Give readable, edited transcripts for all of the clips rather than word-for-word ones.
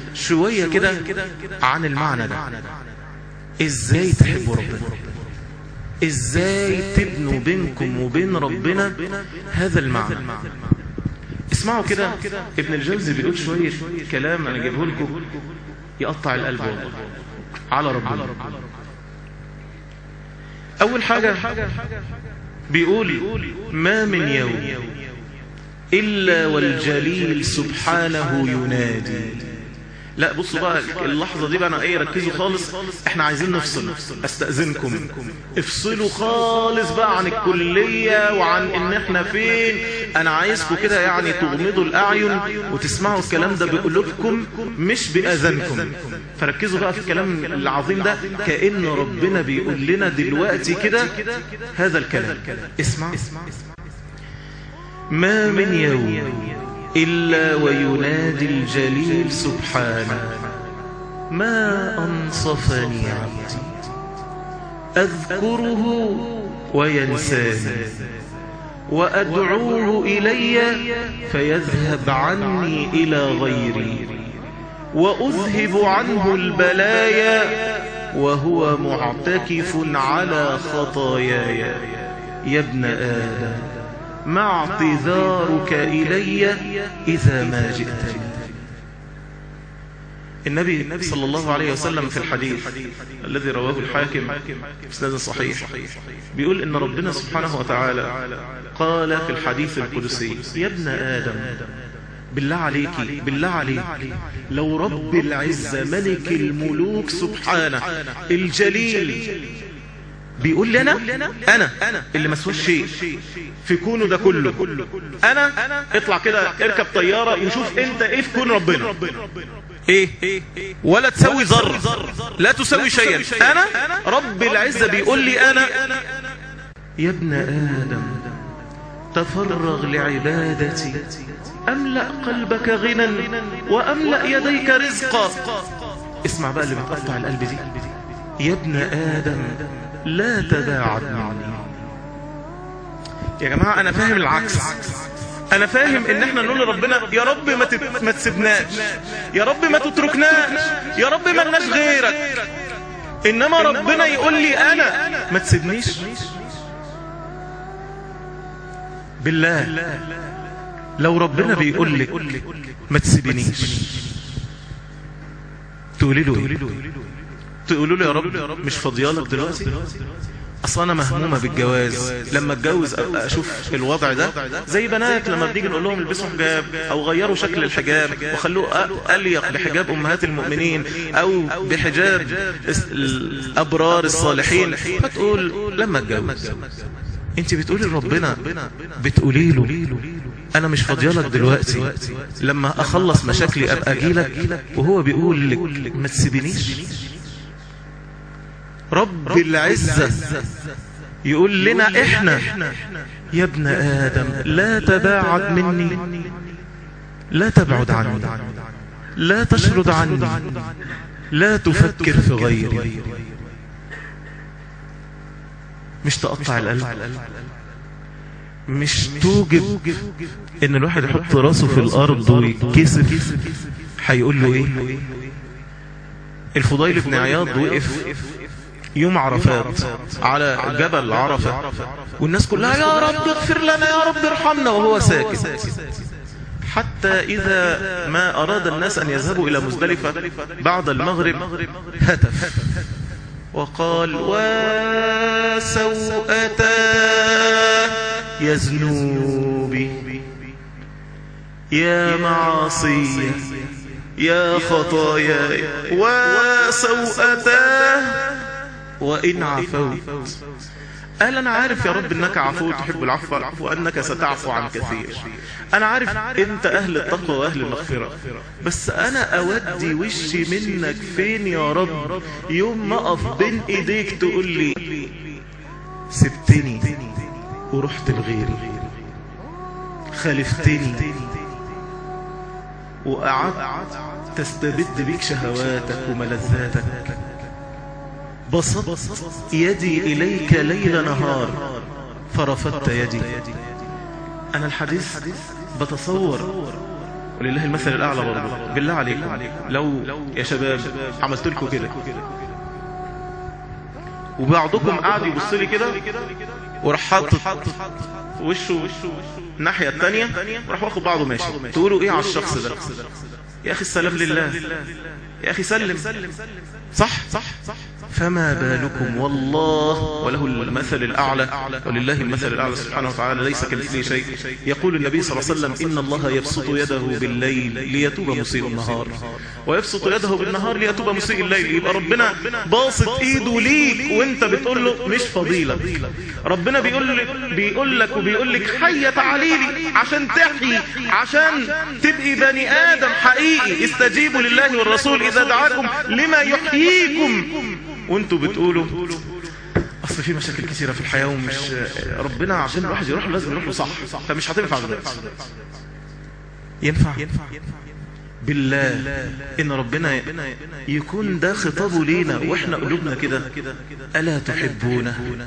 شوية كده عن المعنى ده. ازاي تحبوا ربنا، ازاي تبنوا بينكم وبين ربنا هذا المعنى. اسمعوا كده، ابن الجوزي بيقول شوية كلام انا جايبه لكم يقطع القلب والله على ربنا. اول حاجة بيقول ما من يوم إلا والجليل سبحانه ينادي. لا بصوا بقى اللحظة دي بقى انا ركزوا خالص، احنا عايزين نفصل. استأذنكم افصلوا خالص بقى عن الكلية وعن ان احنا فين. انا عايزكم كده يعني تغمضوا الاعين وتسمعوا الكلام ده بقلوبكم مش بأذنكم. فركزوا بقى في الكلام العظيم ده، كأن ربنا بيقول لنا دلوقتي كده هذا الكلام. اسمع. ما من يوم إلا وينادي الجليل سبحانه ما أنصفني عبدي أذكره وينساني وأدعوه إلي فيذهب عني إلى غيري وأذهب عنه البلايا وهو معتكف على خطاياي. يا ابن آدم ما اعتذارك إلي إذا ما جئتني. النبي صلى الله عليه وسلم في الحديث الذي رواه الحاكم بسند صحيح بيقول إن ربنا سبحانه وتعالى قال في الحديث القدسي يا ابن آدم بالله عليك لو رب العزة ملك الملوك سبحانه الجليل بيقول لي أنا اللي مسوي شيء في كونه ده كله، أنا اطلع كده اركب طيارة وشوف انت ايه في كون ربنا، ايه ولا تسوي ذرة، لا تسوي شيئا. أنا رب العزة بيقول لي أنا يا ابن آدم تفرغ لعبادتي أملأ قلبك غنى وأملأ يديك رزقا. اسمع بقى اللي بتقطع القلب دي. يا ابن آدم لا تباعد عني. يا جماعة أنا فاهم العكس، أنا فاهم إن إحنا نقول لربنا يا رب ما تسيبناش، يا رب ما تتركناش، يا رب ما لناش غيرك. إنما ربنا يقول لي أنا ما تسيبنيش. بالله لو ربنا بيقول لك ما تسيبنيش تقولي له يا رب مش فاضيالك دلوقتي، اصلا انا مهمومه بالجواز، لما اتجوز اشوف الوضع ده. زي بنات لما بنيجي نقول لهم البسوا حجاب او غيروا شكل الحجاب وخلوه اليق بحجاب امهات المؤمنين او بحجاب الابرار الصالحين، فتقول لما اتجوز. انت بتقولي لربنا بتقولي له انا مش فاضيالك دلوقتي، لما اخلص مشاكلي ابقى اجيلك، وهو بيقول لك ما تسيبنيش. رب العزة يقول لنا احنا يا ابن آدم لا تباعد مني، لا تبعد عني، لا تشرد عني، لا تفكر في غيري. مش تقطع القلب، مش توجب ان الواحد يحط راسه في الارض ويكسف. هيقول له ايه؟ الفضيل بن عياض وقف يوم عرفات على جبل عرفة والناس كلها يا رب اغفر لنا يا رب ارحمنا وهو ساكت، حتى إذا ما أراد الناس أن يذهبوا إلى مزدلفة بعد المغرب هتف وقال وسوءتاه يا ذنوبي يا معاصي يا خطاياي وسوءتاه وإن عفوت. قال أنا عارف يا رب أنك عفو تحب العفو وأنك ستعفو عن كثير، أنا عارف أنت أهل التقوى وأهل المغفرة، بس أنا أودي وشي منك فين يا رب يوم ما أقف بين إيديك تقول لي سبتني ورحت لغيري، خالفتني وقعدت تستبد بيك شهواتك وملذاتك، بسطت يدي إليك ليل نهار فرفضت يدي. أنا الحديث بتصور ولله المثل الأعلى برضه. بالله عليكم لو يا شباب عملت لكم كده وبعضكم قاعد يبص لي كده وراح حاطط وشه الناحية التانية وراح واخد بعضه ماشي، تقولوا ايه على الشخص ده؟ يا اخي السلام لله، يا اخي سلم، صح؟ فما بالكم والله وله المثل الأعلى، ولله المثل الأعلى سبحانه وتعالى، ليس كمثله شيء. يقول النبي صلى الله عليه وسلم إن الله يبسط يده بالليل ليتوب مسيء النهار، ويبسط يده بالنهار ليتوب مسيء الليل. يبقى ربنا باسط ايده ليك وانت بتقول له مش فضيلة. ربنا بيقول لك حي تعالي لي عشان تحيي، عشان تبقي بني آدم حقيقي. استجيبوا لله والرسول إذا دعاكم لما يحييكم، وانتوا بتقولوا اصل في مشاكل كثيرة في الحياة ومش ربنا عشان الواحد يروح له لازم يروح له، صح؟ فمش هتنفع دلوقتي. ينفع بالله ان ربنا يكون ده خطابه لينا واحنا قلوبنا كده؟ ألا تحبونه؟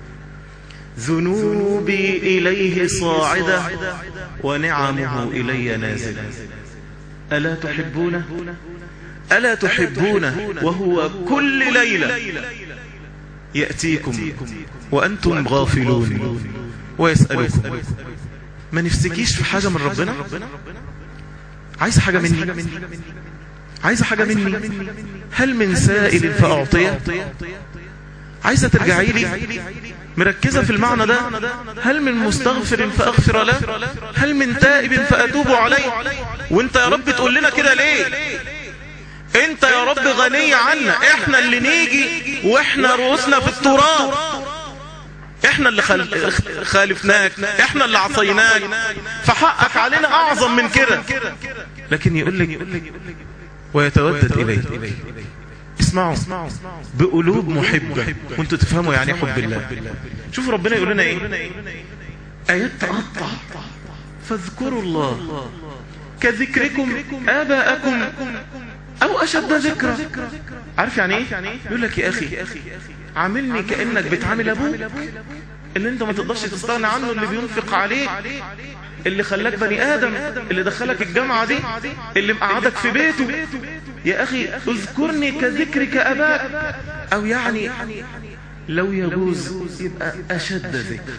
ذنوبي إليه صاعدة ونعمه إلي نازلة. ألا تحبونه؟ ألا تحبونه وهو كل ليلة يأتيكم وأنتم غافلون ويسألكم؟ ما نفسكيش في حاجة من ربنا؟ عايز حاجة مني؟ عايز حاجة مني؟ هل من سائل فأعطيه؟ عايزة ترجعي لي؟ مركزة في المعنى ده؟ هل من مستغفر فأغفر له؟ هل من تائب فأتوب عليه؟ وانت يا رب تقول لنا كده ليه؟ انت يا رب غني عنا، احنا اللي نيجي واحنا رؤوسنا في التراب، احنا اللي خالفناك، احنا اللي عصيناك، فحقك علينا اعظم من كده. لكن يقول لك ويتودد اليه. اسمعوا بقلوب محبة وانتوا تفهموا يعني حب الله. شوفوا ربنا يقول لنا ايه؟ آيات تقطع. فاذكروا الله كذكركم آباءكم أو أشد ذكرى. عارف يعني ايه؟ يقول لك يا أخي عاملني كأنك بتعامل أبوك اللي انت ما تقدرش تستغنى عنه، اللي بينفق عليك، اللي خلاك بني آدم، اللي دخلك الجامعة دي، اللي مقعدك في بيته. يا أخي اذكرني كذكرك أباء، أو يعني لو يجوز يبقى أشد ذكر.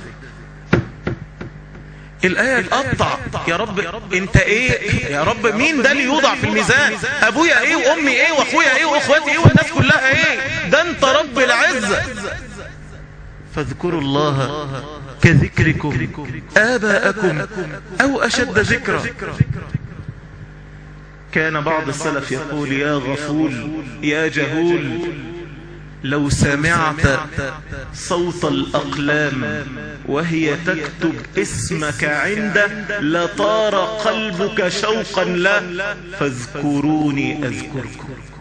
الآية تقطع. يا رب انت ايه؟ يا رب مين ده اللي يوضع في الميزان؟ ابويا ايه وامي ايه واخويا ايه واخواتي ايه والناس كلها ايه؟ ده انت رب العزة. فاذكروا الله كذكركم آباءكم أو أشد ذكرا. كان بعض السلف يقول يا غفول يا جهول لو سمعت صوت الأقلام وهي تكتب اسمك عنده لطار قلبك شوقا له، فاذكروني أذكركم.